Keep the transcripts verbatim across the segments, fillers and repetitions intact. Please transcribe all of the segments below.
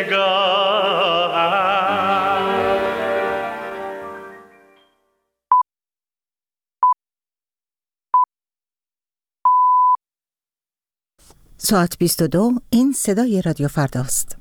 نگاهم. ساعت بیست و دو، این صدای رادیو فرداست.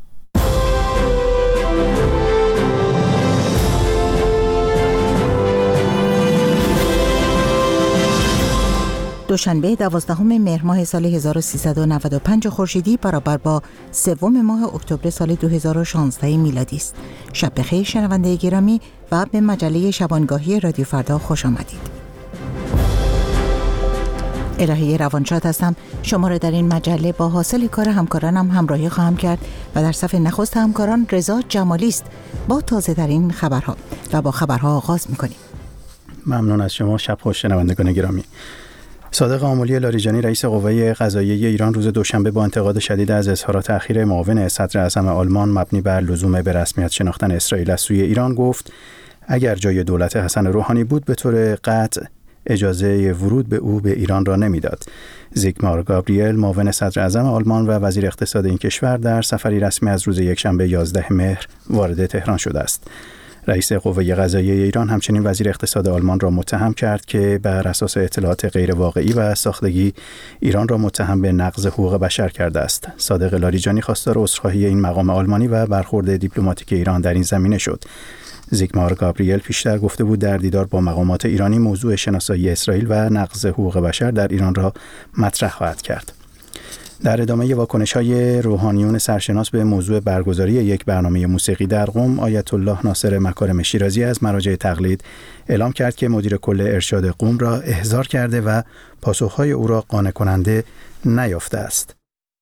دوشنبه دوازدهم مهر ماه سال هزار و سیصد و نود و پنج خورشیدی برابر با سوم ماه اکتبر سال دو هزار و شانزده میلادی است. شب بخیر شنونده گرامی و به مجله شبانگاهی رادیو فردا خوش آمدید. الهه روانشاد هستم. شما را در این مجله با حاصل کار همکارانم همراهی خواهم کرد و در صف نخست همکاران رضا جمالی است با تازه ترین خبرها و با خبرها آغاز می‌کنیم. ممنون از شما. شب خوش شنوندگان گرامی. صادق آملی لاریجانی رئیس قوه قضاییه ایران روز دوشنبه با انتقاد شدید از اظهارات اخیر معاون صدر اعظم آلمان مبنی بر لزوم به رسمیت شناختن اسرائیل از سوی ایران گفت اگر جای دولت حسن روحانی بود به طور قطع اجازه ورود به او به ایران را نمیداد. زیگمار گابریل معاون صدر اعظم آلمان و وزیر اقتصاد این کشور در سفری رسمی از روز یکشنبه یازده مهر وارد تهران شده است. رئیس قوه قضاییه ایران همچنین وزیر اقتصاد آلمان را متهم کرد که بر اساس اطلاعات غیر واقعی و ساختگی ایران را متهم به نقض حقوق بشر کرده است. صادق لاریجانی خواستار عذرخواهی این مقام آلمانی و برخورد دیپلماتیک ایران در این زمینه شد. زیگمار گابریل پیشتر گفته بود در دیدار با مقامات ایرانی موضوع شناسایی اسرائیل و نقض حقوق بشر در ایران را مطرح خواهد کرد. در ادامه واکنش‌های روحانیون سرشناس به موضوع برگزاری یک برنامه موسیقی در قم، آیت الله ناصر مکارم شیرازی از مراجع تقلید اعلام کرد که مدیر کل ارشاد قم را احضار کرده و پاسخ‌های او را قانع کننده نیافته است.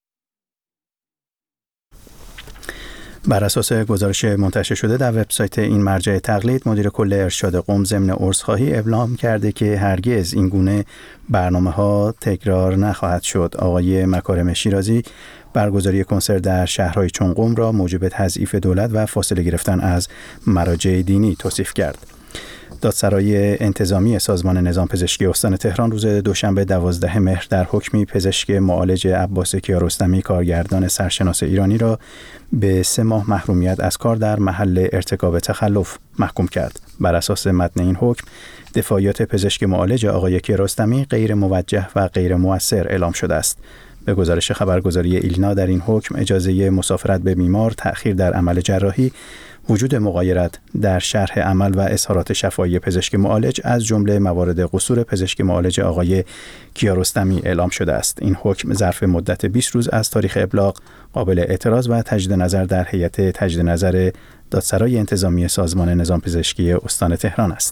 بر اساس گزارش منتشر شده در وبسایت این مرجع تقلید، مدیر کل ارشاد قم ضمن عذرخواهی اعلام کرده که هرگز این گونه برنامه‌ها تکرار نخواهد شد. آقای مکارم شیرازی برگزاری کنسرت در شهرهای چون قم را موجب تضعیف دولت و فاصله گرفتن از مراجع دینی توصیف کرد. دادسرای انتظامی سازمان نظام پزشکی استان تهران روز دوشنبه دوازده مهر در حکمی پزشک معالج عباس کیارستمی کارگردان سرشناس ایرانی را به سه ماه محرومیت از کار در محل ارتکاب تخلف محکوم کرد. بر اساس متن این حکم، دفاعیات پزشک معالج آقای کیارستمی غیر موجه و غیر مؤثر اعلام شده است. به گزارش خبرگزاری ایلنا در این حکم اجازه مسافرت به بیمار، تأخیر در عمل جراحی، وجود مغایرت در شرح عمل و اظهارات شفاهی پزشک معالج از جمله موارد قصور پزشک معالج آقای کیارستمی اعلام شده است. این حکم ظرف مدت بیست روز از تاریخ ابلاغ قابل اعتراض و تجدید نظر در هیئت تجدید نظر دادسرای انتظامی سازمان نظام پزشکی استان تهران است.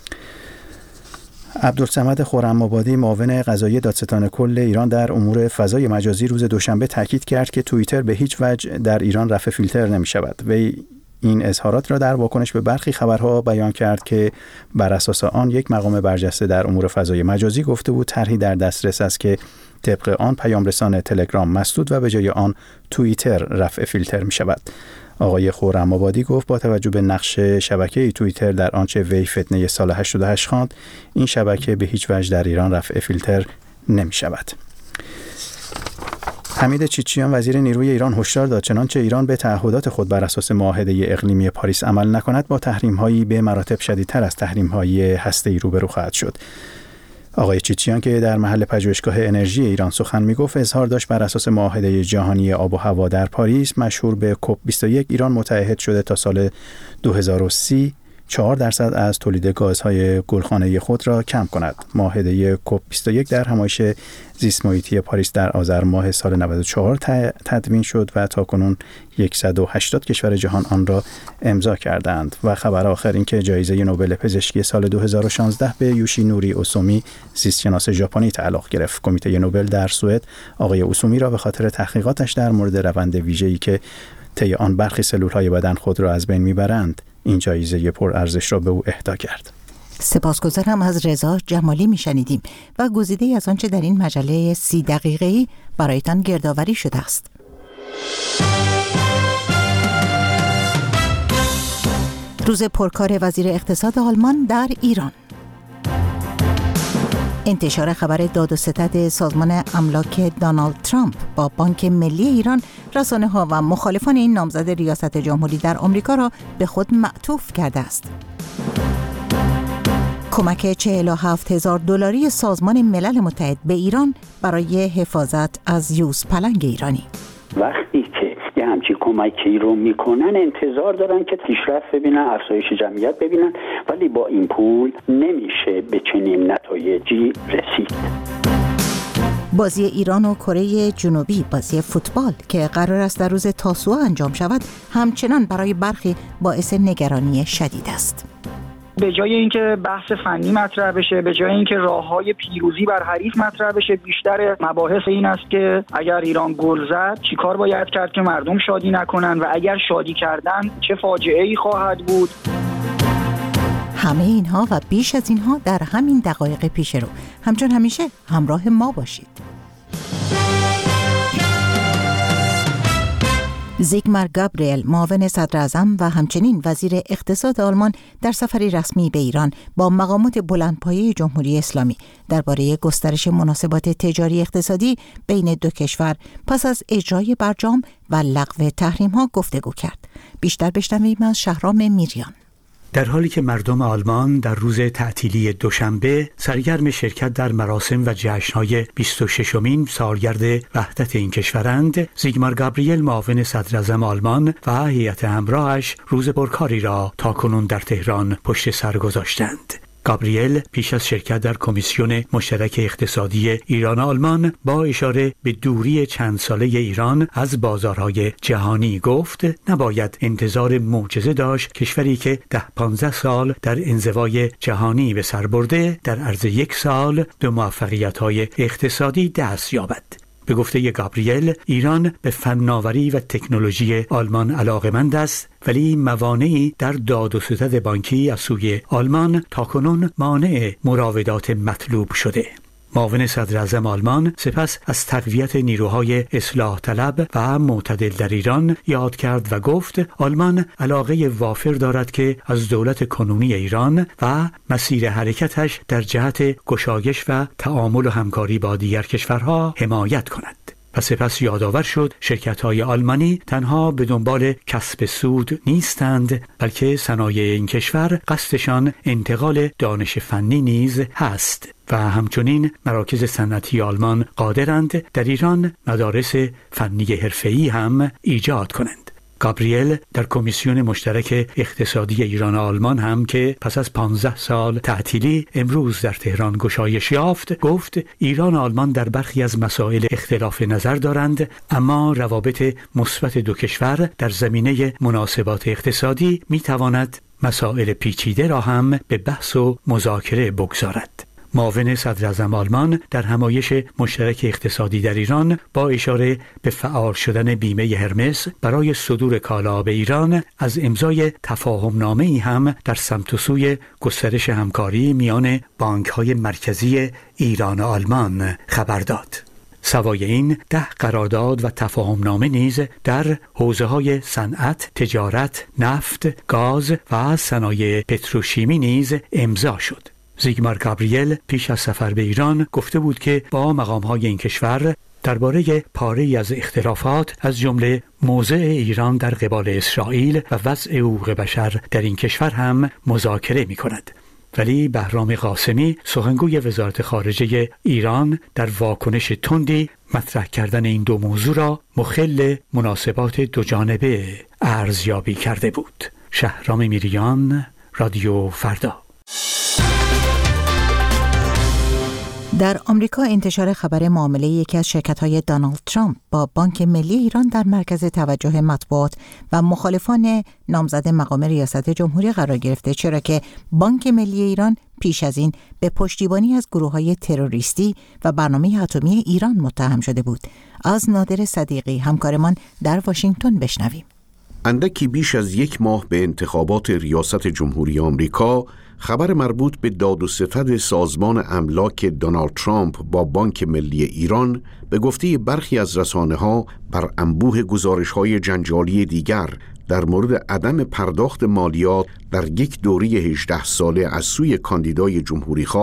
عبدالصمد خرم‌آبادی معاون قضایی دادستان کل ایران در امور فضای مجازی روز دوشنبه تاکید کرد که توییتر به هیچ وجه در ایران رفع فیلتر نمی شود. وی این اظهارات را در واکنش به برخی خبرها بیان کرد که بر اساس آن یک مقام برجسته در امور فضای مجازی گفته بود طرحی در دسترس است که طبق آن پیام رسان تلگرام مسدود و به جای آن توییتر رفع فیلتر می شود. آقای خرم‌آبادی گفت با توجه به نقش شبکه توییتر در آنچه وی فتنه سال هشتاد و هشت خواند، این شبکه به هیچ وجه در ایران رفع فیلتر نمی شود. حمید چیچیان وزیر نیروی ایران هشدار داد چنانچه ایران به تعهدات خود بر اساس معاهده اقلیمی پاریس عمل نکند با تحریم‌هایی به مراتب شدیدتر از تحریم‌های هسته‌ای روبرو خواهد شد. آقای چیچیان که در محل پژوهشگاه انرژی ایران سخن می‌گفت اظهار داشت بر اساس معاهده جهانی آب و هوا در پاریس مشهور به کوپ بیست و یک ایران متعهد شده تا سال دو هزار و سی چهار درصد از تولید گازهای گلخانه‌ای خود را کم کند. معاهده کوپ بیست و یک در همایش زیست محیطی پاریس در آذر ماه سال نود و چهار تدوین شد و تاکنون صد و هشتاد کشور جهان آن را امضا کردند. و خبر آخر این که جایزه نوبل پزشکی سال دو هزار و شانزده به یوشینوری اوسومی زیستشناس ژاپنی تعلق گرفت. کمیته نوبل در سوئد آقای اوسومی را به خاطر تحقیقاتش در مورد روند ویژه‌ای که طی آن برخی سلول‌های بدن خود را از بین میبرند این جایزه پرارزش را به او اهدا کرد. سپاسگزارم. از رضا جمالی میشنیدیم و گزیده‌ای از آنچه در این مجله سی دقیقه‌ای برایتان گردآوری شده است. روز پرکار وزیر اقتصاد آلمان در ایران. انتشار خبر داد و ستد سازمان املاک دونالد ترامپ با بانک ملی ایران رسانه‌ها و مخالفان این نامزد ریاست جمهوری در آمریکا را به خود معطوف کرده است. کمک چهل و هفت هزار دلاری سازمان ملل متحد به ایران برای حفاظت از یوز پلنگ ایرانی. وقتی که یه همچین کمکی رو میکنن انتظار دارن که پیشرفت ببینن، افزایش جمعیت ببینن، ولی با این پول نمیشه به چنین نتایجی رسید. بازی ایران و کره جنوبی، بازی فوتبال که قرار است در روز تاسوعا انجام شود، همچنان برای برخی باعث نگرانی شدید است. به جای اینکه بحث فنی مطرح بشه، به جای اینکه راههای پیروزی بر حریف مطرح بشه، بیشتر مباحث این است که اگر ایران گل زد چیکار باید کرد که مردم شادی نکنن و اگر شادی کردن چه فاجعه‌ای خواهد بود. همه اینها و بیش از اینها در همین دقایق پیش رو. همچون همیشه همراه ما باشید. زیگمار گابریل، معاون صدر اعظم و همچنین وزیر اقتصاد آلمان، در سفری رسمی به ایران با مقامات بلندپایه جمهوری اسلامی درباره گسترش مناسبات تجاری اقتصادی بین دو کشور پس از اجرای برجام و لغو تحریم‌ها گفتگو کرد. بیشتر بشنویم از شهرام میریان. در حالی که مردم آلمان در روز تعطیلی دوشنبه سرگرم شرکت در مراسم و جشن‌های بیست و ششمین سالگرد وحدت این کشورند، زیگمار گابریل، معاون صدر اعظم آلمان و هیئت همراهش روز پرکاری را تاکنون در تهران پشت سر گذاشتند. گابریل پیش از شرکت در کمیسیون مشترک اقتصادی ایران و آلمان با اشاره به دوری چند ساله ایران از بازارهای جهانی گفت نباید انتظار معجزه داشت کشوری که ده پانزده سال در انزوای جهانی به سر برده در عرض یک سال به موفقیت‌های اقتصادی دست یابد. به گفته گابریل، ایران به فناوری و تکنولوژی آلمان علاقه‌مند است، ولی موانعی در داد و ستد بانکی از سوی آلمان تاکنون مانع مراودات مطلوب شده. معاون صدر اعظم آلمان سپس از تقویت نیروهای اصلاح طلب و معتدل در ایران یاد کرد و گفت آلمان علاقه وافر دارد که از دولت کنونی ایران و مسیر حرکتش در جهت گشایش و تعامل و همکاری با دیگر کشورها حمایت کند. و سپس یادآور شد شرکت‌های آلمانی تنها به دنبال کسب سود نیستند، بلکه صنایع این کشور قصدشان انتقال دانش فنی نیز هست و همچنین مراکز صنعتی آلمان قادرند در ایران مدارس فنی حرفه‌ای هم ایجاد کنند. گابریل در کمیسیون مشترک اقتصادی ایران و آلمان هم که پس از پانزده سال تعطیلی امروز در تهران گشایش یافت، گفت ایران و آلمان در برخی از مسائل اختلاف نظر دارند، اما روابط مثبت دو کشور در زمینه مناسبات اقتصادی میتواند مسائل پیچیده را هم به بحث و مذاکره بگذارد. معاون صدر اعظم آلمان در همایش مشترک اقتصادی در ایران با اشاره به فعال شدن بیمه هرمس برای صدور کالا به ایران از امضای تفاهم‌نامه‌ای هم در سمت و سوی گسترش همکاری میان بانک‌های مرکزی ایران و آلمان خبر داد. سوای این ده قرارداد و تفاهم‌نامه نیز در حوزه‌های صنعت، تجارت، نفت، گاز و صنایع پتروشیمی نیز امضا شد. زیگمار گابریل پیش از سفر به ایران گفته بود که با مقام‌های این کشور درباره پاره‌ای از اختلافات از جمله موضع ایران در قبال اسرائیل و وضع حقوق بشر در این کشور هم مذاکره می‌کند. ولی بهرام قاسمی، سخنگوی وزارت خارجه ایران، در واکنش تندی مطرح کردن این دو موضوع را مخل مناسبات دوجانبه ارزیابی کرده بود. شهرام میریان، رادیو فردا. در آمریکا انتشار خبر معامله یکی از شرکت‌های دونالد ترامپ با بانک ملی ایران در مرکز توجه مطبوعات و مخالفان نامزد مقام ریاست جمهوری قرار گرفته، چرا که بانک ملی ایران پیش از این به پشتیبانی از گروه‌های تروریستی و برنامه اتمی ایران متهم شده بود. از نادر صدیقی همکارمان در واشنگتن بشنویم. اندکی بیش از یک ماه به انتخابات ریاست جمهوری آمریکا، خبر مربوط به داد و ستد سازمان املاک دونالد ترامپ با بانک ملی ایران به گفته برخی از رسانه‌ها بر انبوه گزارش‌های جنجالی دیگر در مورد عدم پرداخت مالیات در یک دوره هجده ساله از سوی کاندیدای جمهوریخواه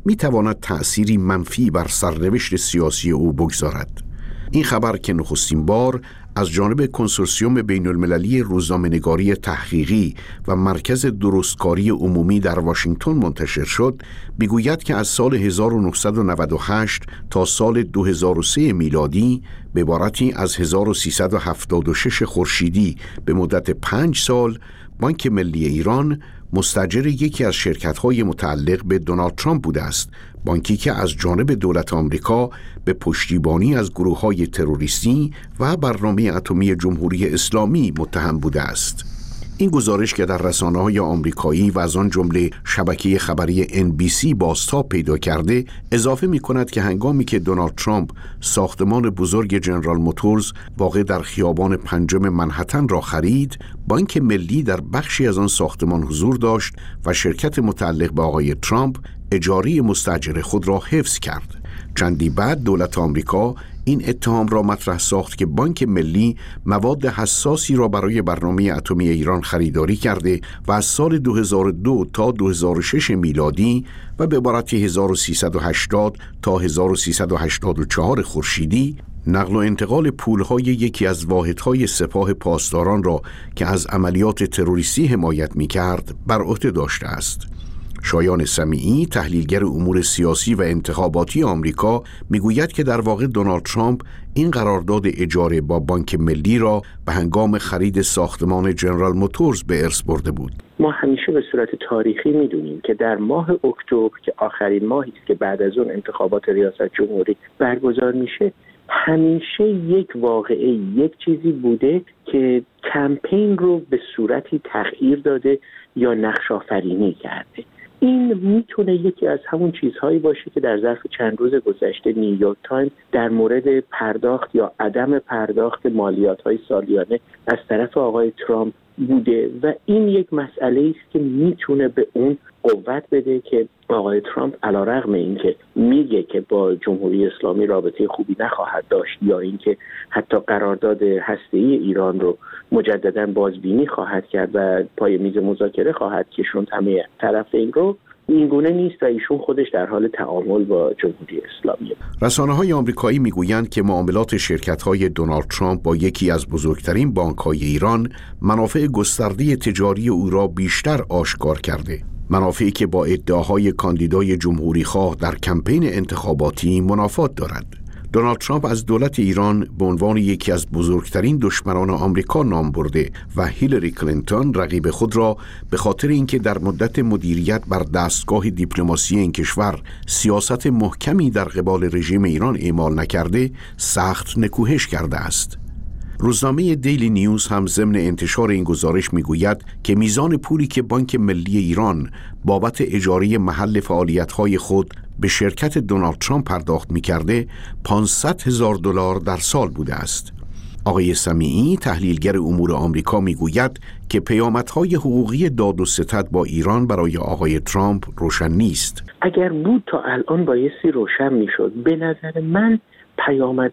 میتواند تأثیری منفی بر سرنوشت سیاسی او بگذارد. این خبر که نخستین بار از جانب کنسورسیوم بین المللی روزنامه‌نگاری تحقیقی و مرکز درستکاری عمومی در واشنگتن منتشر شد، میگوید که از سال هزار و نهصد و نود و هشت تا سال دو هزار و سه میلادی به عبارتی از هزار و سیصد و هفتاد و شش خورشیدی به مدت پنج سال، بانک ملی ایران مستاجر یکی از شرکت‌های متعلق به دونالد ترامپ بوده است، بانکی که از جانب دولت آمریکا به پشتیبانی از گروه‌های تروریستی و برنامه اتمی جمهوری اسلامی متهم بوده است. این گزارش که در رسانه‌های آمریکایی و از آن جمله شبکه خبری ان بی سی بازتاب پیدا کرده، اضافه می‌کند که هنگامی که دونالد ترامپ ساختمان بزرگ جنرال موتورز واقع در خیابان پنجم منهتن را خرید، بانک ملی در بخشی از آن ساختمان حضور داشت و شرکت متعلق به آقای ترامپ اجاره مستاجر خود را حفظ کرد. چندی بعد دولت آمریکا این اتهام را مطرح ساخت که بانک ملی مواد حساسی را برای برنامه اتمی ایران خریداری کرده و از سال دو هزار و دو تا دو هزار و شش میلادی و به عبارت هزار و سیصد و هشتاد تا هزار و سیصد و هشتاد و چهار خورشیدی نقل و انتقال پولهای یکی از واحدهای سپاه پاسداران را که از عملیات تروریستی حمایت می‌کرد بر عهده داشته است. شایان سمیعی، تحلیلگر امور سیاسی و انتخاباتی آمریکا، میگوید که در واقع دونالد ترامپ این قرارداد اجاره با بانک ملی را به هنگام خرید ساختمان جنرال موتورز به ارث برده بود. ما همیشه به صورت تاریخی میدونیم که در ماه اکتبر که آخرین ماهی است که بعد از اون انتخابات ریاست جمهوری برگزار میشه، همیشه یک واقعه، یک چیزی بوده که کمپین رو به صورتی تغییر داده یا نقش آفرینی کرده. این میتونه یکی از همون چیزهایی باشه که در ظرف چند روز گذشته نیویورک تایمز در مورد پرداخت یا عدم پرداخت مالیات‌های سالیانه از طرف آقای ترامپ بوده و این یک مسئله است که میتونه به اون قوت بده که آقای ترامپ علیرغم اینکه میگه که با جمهوری اسلامی رابطه خوبی نخواهد داشت یا اینکه حتی قرارداد هسته‌ای ایران رو مجددا بازبینی خواهد کرد و پای میز مذاکره خواهد کشوند همه طرفین رو، این گونه نیست و ایشون خودش در حال تعامل با جمهوری اسلامی. رسانه‌های آمریکایی میگویند که معاملات شرکت‌های دونالد ترامپ با یکی از بزرگترین بانک‌های ایران منافع گسترده تجاری او را بیشتر آشکار کرده. منافعی که با ادعاهای کاندیدای جمهوری‌خواه در کمپین انتخاباتی منافات دارد. دونالد ترامپ از دولت ایران به عنوان یکی از بزرگترین دشمنان آمریکا نام برده و هیلاری کلینتون رقیب خود را به خاطر اینکه در مدت مدیریت بر دستگاه دیپلماسی این کشور سیاست محکمی در قبال رژیم ایران اعمال نکرده، سخت نکوهش کرده است. روزنامه دیلی نیوز هم ضمن انتشار این گزارش میگوید که میزان پولی که بانک ملی ایران بابت اجاره محل فعالیت‌های خود به شرکت دونالد ترامپ پرداخت می‌کرده پانصد هزار دلار در سال بوده است. آقای سمیعی، تحلیلگر امور آمریکا، میگوید که پیامدهای حقوقی داد و ستد با ایران برای آقای ترامپ روشن نیست. اگر بود تا الان بایستی روشن میشد. به نظر من پیامد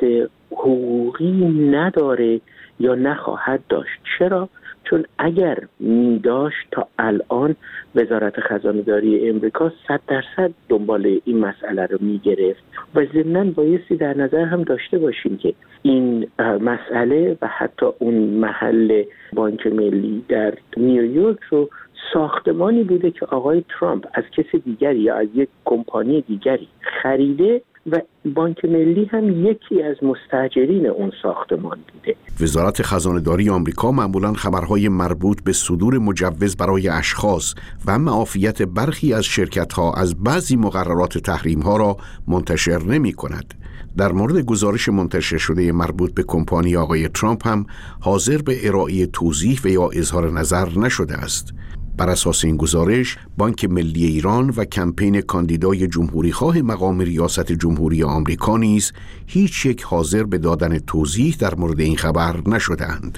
حقوقی نداره یا نخواهد داشت. چرا؟ چون اگر می داشت تا الان وزارت خزانه‌داری امریکا صد درصد دنبال این مسئله رو می گرفت و ضمناً بایستی در نظر هم داشته باشیم که این مسئله و حتی اون محل بانک ملی در نیویورک رو ساختمانی بوده که آقای ترامپ از کسی دیگری یا از یک کمپانی دیگری خریده و بانک ملی هم یکی از مستاجرین اون ساختمان بوده. وزارت خزانه‌داری آمریکا معمولاً خبرهای مربوط به صدور مجوز برای اشخاص و معافیت برخی از شرکت‌ها از بعضی مقررات تحریم‌ها را منتشر نمی‌کند. در مورد گزارش منتشر شده مربوط به کمپانی آقای ترامپ هم حاضر به ارائه توضیح و یا اظهار نظر نشده است. بر اساس این گزارش، بانک ملی ایران و کمپین کاندیدای جمهوریخواه مقام ریاست جمهوری آمریکا نیز هیچ یک حاضر به دادن توضیح در مورد این خبر نشدند.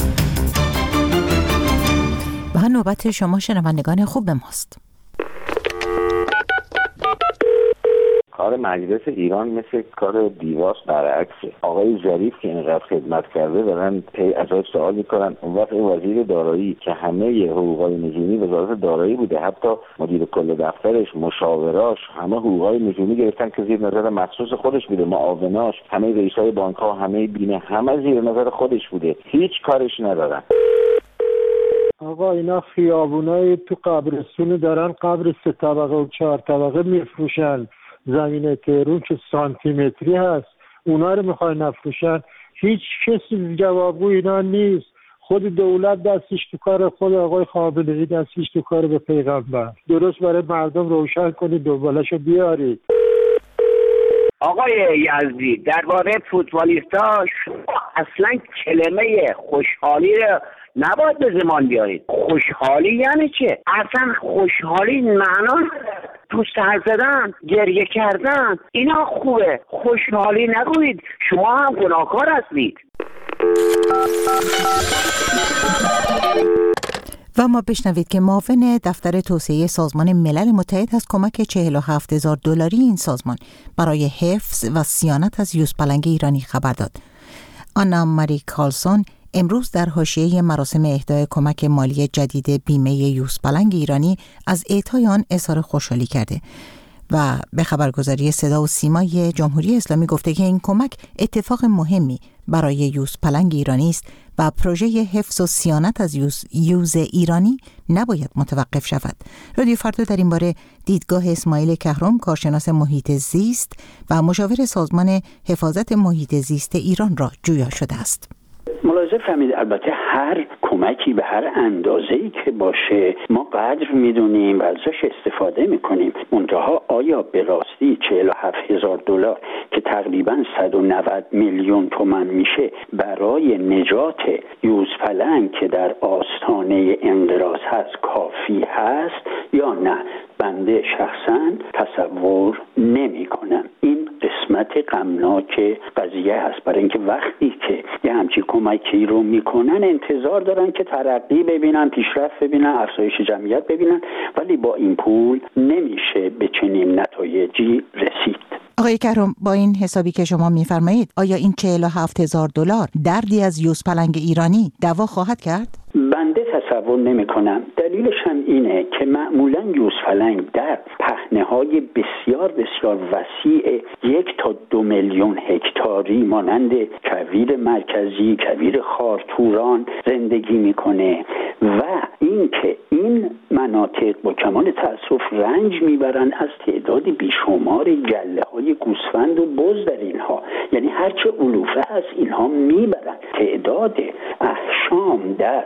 و نوبت شما شنوندگان خوب ماست. کار مجلس ایران مثل کار دیواس برعکسه. آقای ظریف که اینقدر خدمت کرده دارن پی ازش سوال میکنن، اون وقت وزیر دارایی که همه حقوقای نجومی وزارت دارایی بوده، حتی مدیر کل دفترش، مشاوراش، همه حقوقای نجومی گرفتن که زیر نظر مخصوص خودش بوده، معاوناش، همه رئیسای بانک‌ها، همه بیمه، همه زیر نظر خودش بوده، هیچ کارش ندارن. آقا اینا خیابونای تو قبرستون دارن قبر سه طبقه و چهار طبقه میفروشن، زمین تهرون که سانتیمتری هست اونا رو میخوای نفروشن. هیچ کسی جوابگو اینا نیست. خود دولت دستش تو کار، خود آقای خامنه‌ای دستش تو کار به پیغمبر. درست برای مردم روشن کنید، دنبالشو بیارید. آقای یزدی درباره فوتبالیستا اصلا کلمه خوشحالی رو نباید به زمان بیارید. خوشحالی یعنی چه؟ اصلا خوشحالی معنا پوست حل زدن، گریه کردن، اینا خوبه. خوشحالی نگویید، شما هم گناهکار هستید. و ما بشنوید که معاون دفتر توسعه سازمان ملل متحد از کمک چهل و هفت هزار دلاری این سازمان برای حفظ و صیانت از یوزپلنگ ایرانی خبر داد. آنا ماری کارلسون امروز در حاشیه مراسم اهدای کمک مالی جدید بیمه یوزپلنگ ایرانی از اعطای آن اظهار خوشحالی کرده و به خبرگزاری صدا و سیمای جمهوری اسلامی گفته که این کمک اتفاق مهمی برای یوزپلنگ ایرانی است و پروژه حفظ و صیانت از یوز, یوز ایرانی نباید متوقف شود. رادیو فردا در این باره دیدگاه اسماعیل کهرم، کارشناس محیط زیست و مشاور سازمان حفاظت محیط زیست ایران را جویا شده است. ملاحظه فهمید البته هر کمکی به هر اندازه‌ای که باشه ما قدر میدونیم و ازش استفاده میکنیم. منتها آیا به راستی چهل و هفت هزار دلار که تقریبا صد و نود میلیون تومان میشه برای نجات یوزپلنگ که در آستانه انقراض هست کافی هست یا نه؟ بنده شخصا تصور نمی کنم. این قسمت غمناک قضیه هست، برای اینکه وقتی که یه همچین کمکی رو میکنن انتظار دارن که ترقی ببینن، پیشرفت ببینن، افزایش جمعیت ببینن، ولی با این پول نمیشه به چنین نتایجی رسید. آقای کهرم، با این حسابی که شما میفرمایید آیا این چهل و هفت هزار دلار دردی از یوزپلنگ ایرانی دوا خواهد کرد؟ بنده تصور نمی کنم. دلیلش هم اینه که معمولا یوزپلنگ در پهنه‌های بسیار بسیار وسیع یک تا دو میلیون هکتاری مانند کویر مرکزی، کویر خارتوران زندگی میکنه و اینکه این مناطق با کمال تأسف رنج میبرن از تعداد بیشمار گله‌های گوسفند و بز در اینها، یعنی هرچه علوفه هست اینها میبرن. تعداد احشام در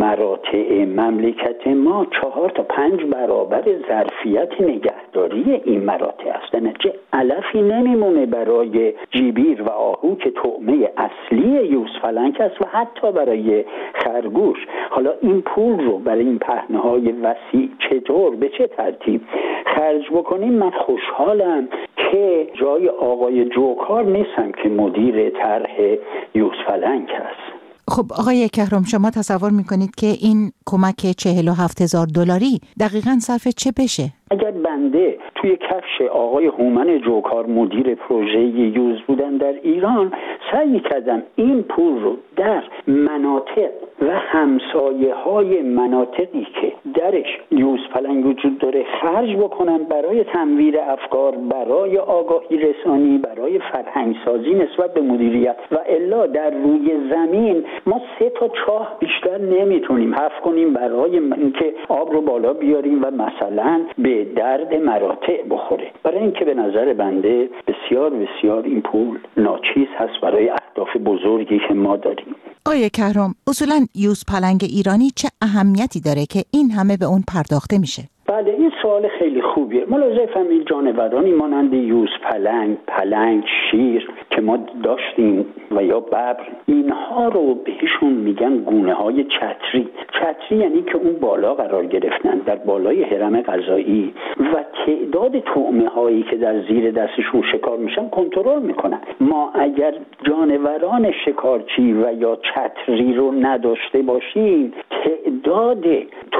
مراتع مملکت ما چهار تا پنج برابر ظرفیت نگهداری این مراتع است. نتیجه علفی نمیمونه برای جیبیر و آهو که طعمه اصلی یوزپلنگ است و حتی برای خرگوش. حالا این پول رو برای این پهنه‌های وسیع چطور به چه ترتیب خرج بکنیم؟ من خوشحالم که جای آقای جوکار نیستم که مدیر طرح یوزپلنگ است. خب آقای کهرم، شما تصور میکنید که این کمک چهل و هفت هزار دلاری دقیقاً صرف چه بشه؟ اگر بنده توی کفش آقای هومن جوکار مدیر پروژه یوز بودن در ایران، سعی کردم این پول رو در مناطق و همسایه های مناطقی که درش یوزپلنگ وجود داره خرج بکنم برای تنویر افکار، برای آگاهی رسانی، برای فرهنگ سازی نسبت به مدیریت. و الا در روی زمین ما سه تا چاه بیشتر نمیتونیم حفر کنیم برای اینکه آب رو بالا بیاریم و مثلا به درد مراتع بخوره. برای اینکه به نظر بنده بسیار بسیار این پول ناچیز هست برای اهداف بزرگی که ما داریم. آقای کهرم، اصولاً یوزپلنگ ایرانی چه اهمیتی داره که این همه به اون پرداخته میشه؟ بله، این سوال خیلی خوبیه. ملاحظه فهمید جانورانی مانند یوزپلنگ، پلنگ، شیر که ما داشتیم و یا ببر، اینها رو بهشون میگن گونه های چتری. چتری یعنی که اون بالا قرار گرفتن در بالای هرم غذایی و تعداد طعمه هایی که در زیر دستشون شکار میشن کنترل میکنن. ما اگر جانوران شکارچی و یا چتری رو نداشته باشیم، تعداد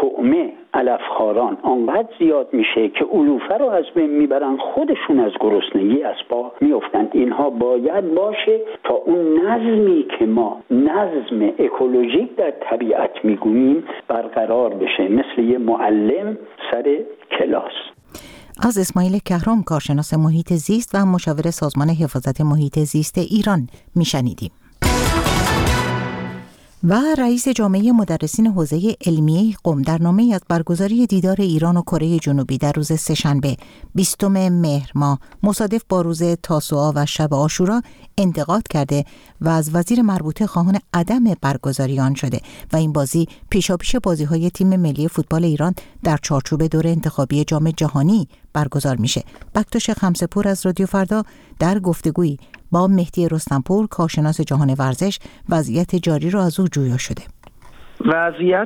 طعمه علفخواران آنقدر زیاد میشه که علوفه رو از بین میبرن، خودشون از گرسنگی از پا میافتند. اینها باید باشه تا اون نظمی که ما نظم اکولوژیک در طبیعت میگوییم برقرار بشه، مثل یه معلم سر کلاس. از اسماعیل کهرام، کارشناس محیط زیست و مشاور سازمان حفاظت محیط زیست ایران میشنیدیم. و رئیس جامعه مدرسین حوزه علمیه قم در نامه‌ای از برگزاری دیدار ایران و کره جنوبی در روز سه‌شنبه بیستم مهر ماه مصادف با روز تاسوعا و شب عاشورا انتقاد کرده و از وزیر مربوطه خواهان عدم برگزاری آن شده و این بازی پیشاپیش بازی‌های تیم ملی فوتبال ایران در چارچوب دور انتخابی جام جهانی برگزار میشه. بکتاش خمسه‌پور از رادیو فردا در گفتگویی با مهدی رستمپور، کارشناس جهان ورزش، وضعیت جاری را از او جویا شده. وضعیت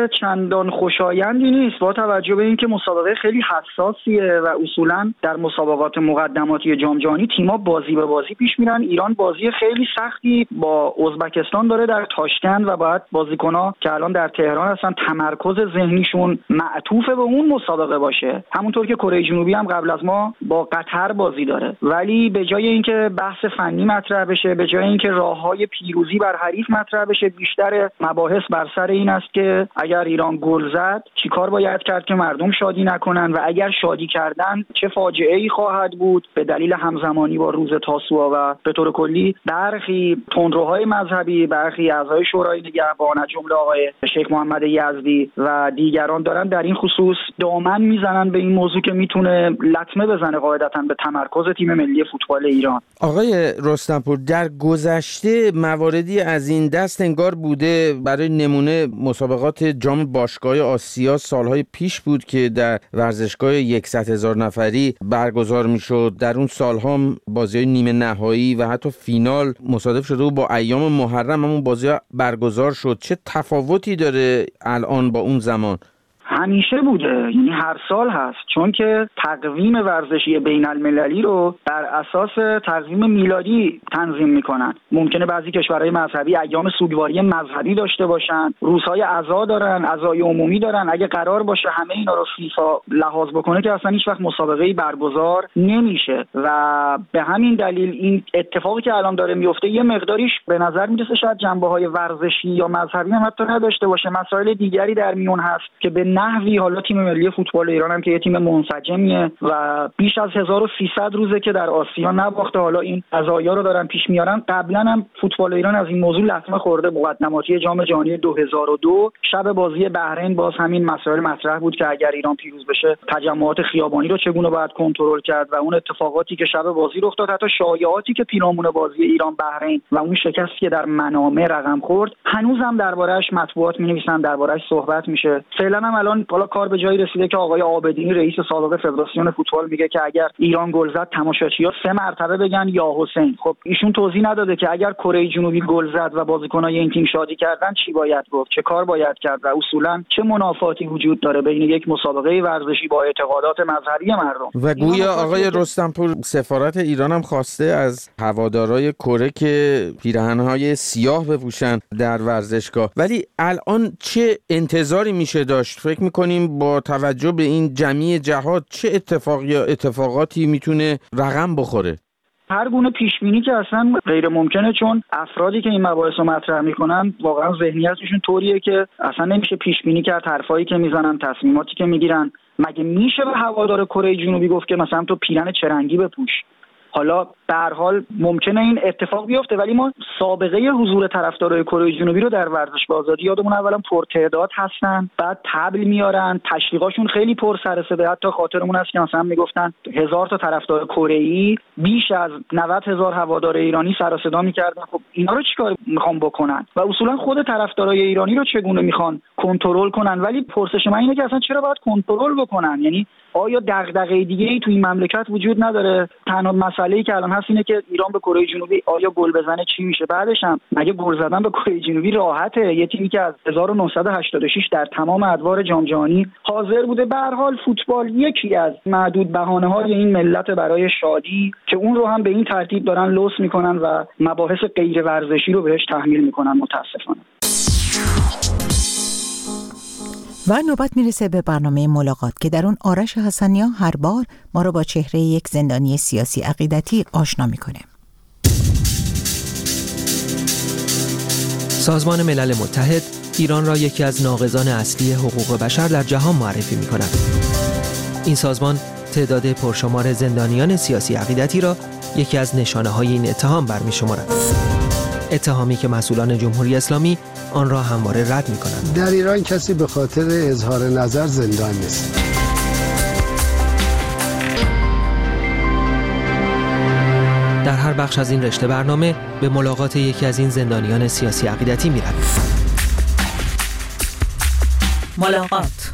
چندان خوشایندی نیست با توجه به اینکه مسابقه خیلی حساسیه و اصولا در مسابقات مقدماتی جام جهانی تیم‌ها بازی به بازی پیش میرن. ایران بازی خیلی سختی با ازبکستان داره در تاشکند و باید بازیکن‌ها که الان در تهران هستن تمرکز ذهنیشون معطوف به اون مسابقه باشه. همونطور که کره جنوبی هم قبل از ما با قطر بازی داره، ولی به جای اینکه بحث فنی مطرح بشه، به جای اینکه راه‌های پیروزی بر حریف مطرح بشه، بیشتر مباحث بر سر این است که اگر ایران گل زد چیکار باید کرد که مردم شادی نکنن و اگر شادی کردن چه فاجعه‌ای خواهد بود به دلیل همزمانی با روز تاسوعا. و به طور کلی برخی تندروهای مذهبی، برخی اعضای شورای نگهبان از جمله آقای شیخ محمد یزدی و دیگران دارن در این خصوص دامن میزنن به این موضوع که میتونه لطمه بزنه قاعدتاً به تمرکز تیم ملی فوتبال ایران. آقای رستمپور، در گذشته مواردی از این دست انگار بوده. برای نمونه مسابقات جام باشگاه آسیا سالهای پیش بود که در ورزشگاه صد هزار نفری برگزار میشد. در اون سالها بازی‌های نیمه نهایی و حتی فینال مصادف شده و با ایام محرم همون بازی‌ها برگزار شد. چه تفاوتی داره الان با اون زمان؟ همیشه بوده، یعنی هر سال هست، چون که تقویم ورزشی بین المللی رو بر اساس تقویم میلادی تنظیم میکنن. ممکنه بعضی کشورهای مذهبی ایام سوگواری مذهبی داشته باشن، روزهای عزا دارن، عزای عمومی دارن. اگه قرار باشه همه اینا رو فیفا لحاظ بکنه که اصلا هیچ وقت مسابقه‌ای برگزار نمیشه و به همین دلیل این اتفاقی که الان داره میفته یه مقداریش به نظر میرسه شاید جنبه‌های ورزشی یا مذهبی هم حتی نداشته باشه. مسائل دیگری در میون هست که به نحوی حالا تیم ملی فوتبال ایران هم که یه تیم منسجمیه و بیش از هزار و سیصد روزه که در آسیا نباخته، حالا این قضایا رو دارن پیش میارن. قبلا هم فوتبال ایران از این موضوع لطمه خورده. مقدماتی جام جهانی دو هزار و دو شب بازی بحرین باز همین مسائل مطرح بود که اگر ایران پیروز بشه تجمعات خیابانی رو چگونه باید کنترل کرد و اون اتفاقاتی که شب بازی رخ داد، حتی شایعاتی که پیرامون بازی ایران بحرین و اون شکستی که در منامه رقم خورد، هنوزم درباره‌اش مطبوعات می‌نویسن، درباره‌اش صحبت میشه. فعلا هم الان حالا کار به جایی رسیده که آقای عابدینی رئیس سابق فدراسیون فوتبال میگه که اگر ایران گل زد تماشاچی‌ها سه مرتبه بگن یا حسین. خب ایشون توضیح نداده که اگر کره جنوبی گل زد و بازیکن‌های این تیم شادی کردن چی باید گفت، چه کار باید کرد و اصولاً چه منافاتی وجود داره بین یک مسابقه ورزشی با اعتقادات مذهبی مردم. و گویا آقای رستمپور سفارت ایران هم خواسته از هوادارهای کره که پیراهن‌های سیاه بپوشن در ورزشگاه. ولی الان چه انتظاری میشه داشت؟ فکر می‌کنیم با توجه به این جمعی جهاد چه اتفاق یا اتفاقاتی میتونه رقم بخوره؟ هر گونه پیشبینی که اصلا غیر ممکنه، چون افرادی که این مباحث رو مطرح میکنن واقعا ذهنیتشون طوریه که اصلا نمیشه پیشبینی کرد. حرفایی که میزنن، تصمیماتی که میگیرن، مگه میشه به هوادار کره جنوبی گفت که مثلا تو پیرن چرنگی بپوش؟ حالا به هر حال ممکنه این اتفاق بیفته، ولی ما سابقه حضور طرفدارای کره جنوبی رو در ورزشگاه آزادی یادمون اولا پرتعداد هستن، بعد تبل میارن، تشویقاشون خیلی پر سر و صدا. حتی خاطرمون هست که مثلا میگفتن هزار تا طرفدار کره‌ای بیش از نود هزار هوادار ایرانی سر و صدا میکردن. خب اینا رو چیکار میخوان بکنن و اصولا خود طرفدارای ایرانی رو چگونه میخوان کنترل کنن؟ ولی پرسش من اینه که اصلا چرا باید کنترل بکنن؟ یعنی آیا دغدغه دیگه‌ای تو این مملکت وجود نداره؟ تنها مسئله‌ای که الان هست اینه که ایران به کره جنوبی آیا گل بزنه چی میشه؟ بعدش هم مگه گل زدن به کره جنوبی راحته؟ یه تیمی که از هزار و نهصد و هشتاد و شش در تمام ادوار جام جهانی حاضر بوده. به هر حال فوتبال یکی از معدود بهانه‌های این ملت برای شادی که اون رو هم به این ترتیب دارن لوث میکنن و مباحث غیر ورزشی رو بهش تحمیل میکنن متاسفانه. و نوبت میرسه به برنامه ملاقات که در اون آرش حسنیا هر بار ما رو با چهره یک زندانی سیاسی عقیدتی آشنا میکنه. سازمان ملل متحد ایران را یکی از ناقضان اصلی حقوق بشر در جهان معرفی میکند. این سازمان تعداد پرشمار زندانیان سیاسی عقیدتی را یکی از نشانه‌های این اتهام برمی‌شمارد. اتهامی که مسئولان جمهوری اسلامی آن را همواره رد می‌کنند. در ایران کسی به خاطر اظهار نظر زندان نیست. در هر بخش از این رشته برنامه به ملاقات یکی از این زندانیان سیاسی عقیدتی می‌رویم. ملاقات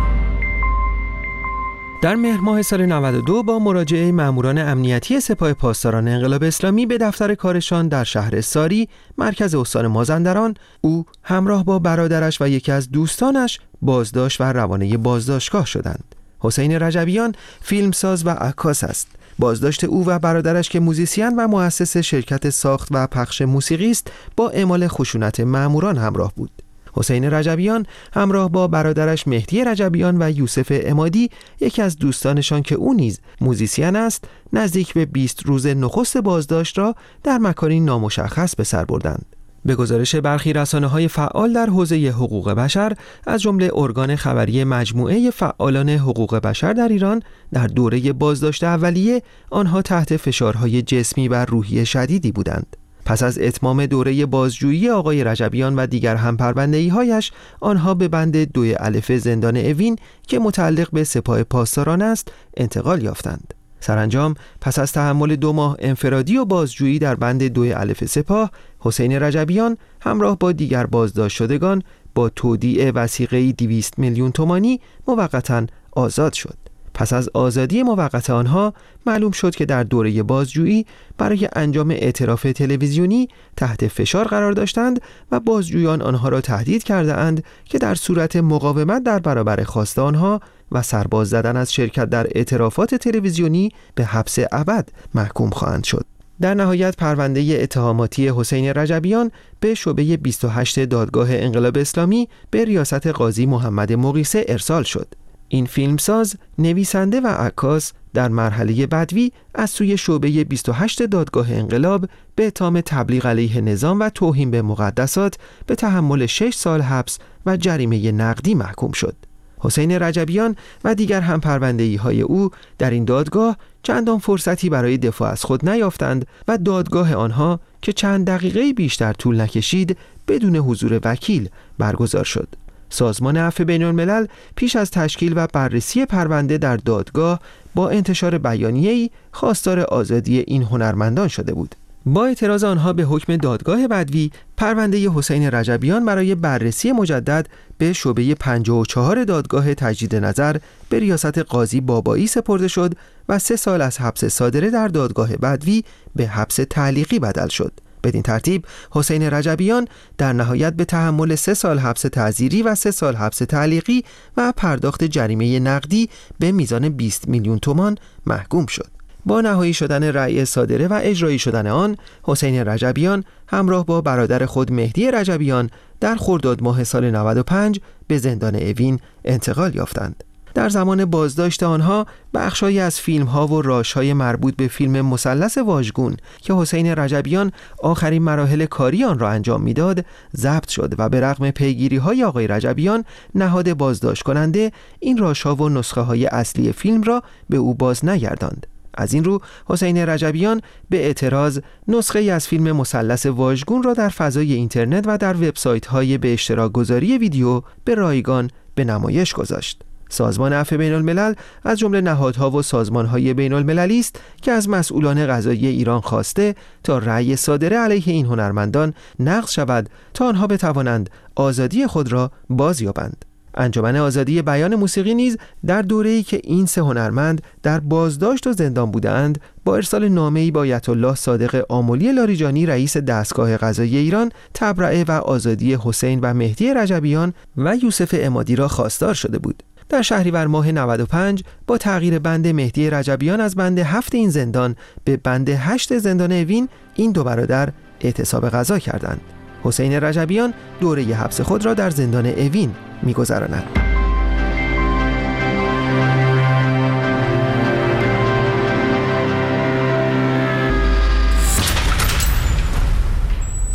در مهر ماه سال نود و دو با مراجعه ماموران امنیتی سپاه پاسداران انقلاب اسلامی به دفتر کارشان در شهر ساری مرکز استان مازندران، او همراه با برادرش و یکی از دوستانش بازداشت و روانه بازداشتگاه شدند. حسین رجبیان فیلمساز و عکاس است. بازداشت او و برادرش که موزیسین و مؤسس شرکت ساخت و پخش موسیقی است با اعمال خشونت ماموران همراه بود. حسین رجبیان همراه با برادرش مهدی رجبیان و یوسف عمادی یکی از دوستانشان که او نیز موزیسین است نزدیک به بیست روز نخست بازداشت را در مکانی نامشخص به سر بردند. به گزارش برخی رسانه‌های فعال در حوزه حقوق بشر از جمله ارگان خبری مجموعه فعالان حقوق بشر در ایران، در دوره بازداشت اولیه آنها تحت فشارهای جسمی و روحی شدیدی بودند. پس از اتمام دوره بازجویی آقای رجبیان و دیگر همپرونده‌ای‌هایش آنها به بند دوی الف زندان اوین که متعلق به سپاه پاسداران است انتقال یافتند. سرانجام پس از تحمل دو ماه انفرادی و بازجویی در بند دوی الف سپاه، حسین رجبیان همراه با دیگر بازداشت شدگان با تودیع وثیقه‌ای دویست میلیون تومانی موقتاً آزاد شد. پس از آزادی موقت آنها معلوم شد که در دوره بازجویی برای انجام اعتراف تلویزیونی تحت فشار قرار داشتند و بازجویان آنها را تهدید کرده اند که در صورت مقاومت در برابر خواست آنها و سرباز زدن از شرکت در اعترافات تلویزیونی به حبس ابد محکوم خواهند شد. در نهایت پرونده اتهاماتی حسین رجبیان به شعبه بیست و هشت دادگاه انقلاب اسلامی به ریاست قاضی محمد مقیسه ارسال شد. این فیلمساز، نویسنده و عکاس در مرحله بدوی از سوی شعبه بیست و هشت دادگاه انقلاب به اتهام تبلیغ علیه نظام و توهین به مقدسات به تحمل شش سال حبس و جریمه نقدی محکوم شد. حسین رجبیان و دیگر هم پرونده‌ای‌های او در این دادگاه چندان فرصتی برای دفاع از خود نیافتند و دادگاه آنها که چند دقیقه بیشتر طول نکشید بدون حضور وکیل برگزار شد. سازمان عفو بین‌الملل پیش از تشکیل و بررسی پرونده در دادگاه با انتشار بیانیه‌ای خواستار آزادی این هنرمندان شده بود. با اعتراض آنها به حکم دادگاه بدوی، پرونده حسین رجبیان برای بررسی مجدد به شعبه پنجاه و چهار دادگاه تجدید نظر به ریاست قاضی بابایی سپرده شد و سه سال از حبس صادره در دادگاه بدوی به حبس تعلیقی بدل شد. بدین ترتیب حسین رجبیان در نهایت به تحمل سه سال حبس تعزیری و سه سال حبس تعلیقی و پرداخت جریمه نقدی به میزان بیست میلیون تومان محکوم شد. با نهایی شدن رأی صادره و اجرایی شدن آن، حسین رجبیان همراه با برادر خود مهدی رجبیان در خرداد ماه سال نود و پنج به زندان اوین انتقال یافتند. در زمان بازداشت آنها بخشایی از فیلم‌ها و راش‌های مربوط به فیلم مثلث واژگون که حسین رجبیان آخرین مراحل کاری آن را انجام می‌داد ضبط شد و به رغم پیگیری‌های آقای رجبیان نهاد بازداشت کننده این راش‌ها و نسخه‌های اصلی فیلم را به او باز نگرداند. از این رو حسین رجبیان به اعتراض نسخه‌ای از فیلم مثلث واژگون را در فضای اینترنت و در وبسایت‌های به اشتراک گذاری ویدیو به رایگان به نمایش گذاشت. سازمان عفو بین‌الملل از جمله نهادها و سازمان‌های بین‌المللی است که از مسئولان قضایی ایران خواسته تا رأی صادره علیه این هنرمندان نقض شود تا آنها بتوانند آزادی خود را بازیابند. انجمن آزادی بیان موسیقی نیز در دوره‌ای که این سه هنرمند در بازداشت و زندان بودند با ارسال نامه‌ای با آیت الله صادق آملی لاریجانی رئیس دستگاه قضایی ایران تبرئه و آزادی حسین و مهدی رجبیان و یوسف عمادی را خواستار شده بود. در شهریور ماه نود و پنج با تغییر بند مهدی رجبیان از بند هفت این زندان به بند هشت زندان اوین، این دو برادر اعتصاب قضا کردند. حسین رجبیان دوره حبس خود را در زندان اوین می‌گذراند.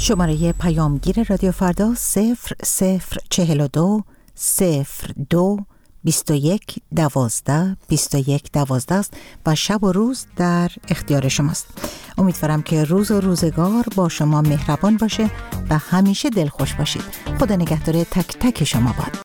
شماره پیامگیر رادیو فردا صفر صفر چهل و دو صفر دو بیست و یک دوازده بیست و یک دوازده است و شب و روز در اختیار شماست. امیدوارم که روز و روزگار با شما مهربان باشه و همیشه دلخوش باشید. خدا نگهدار تک تک شما باد.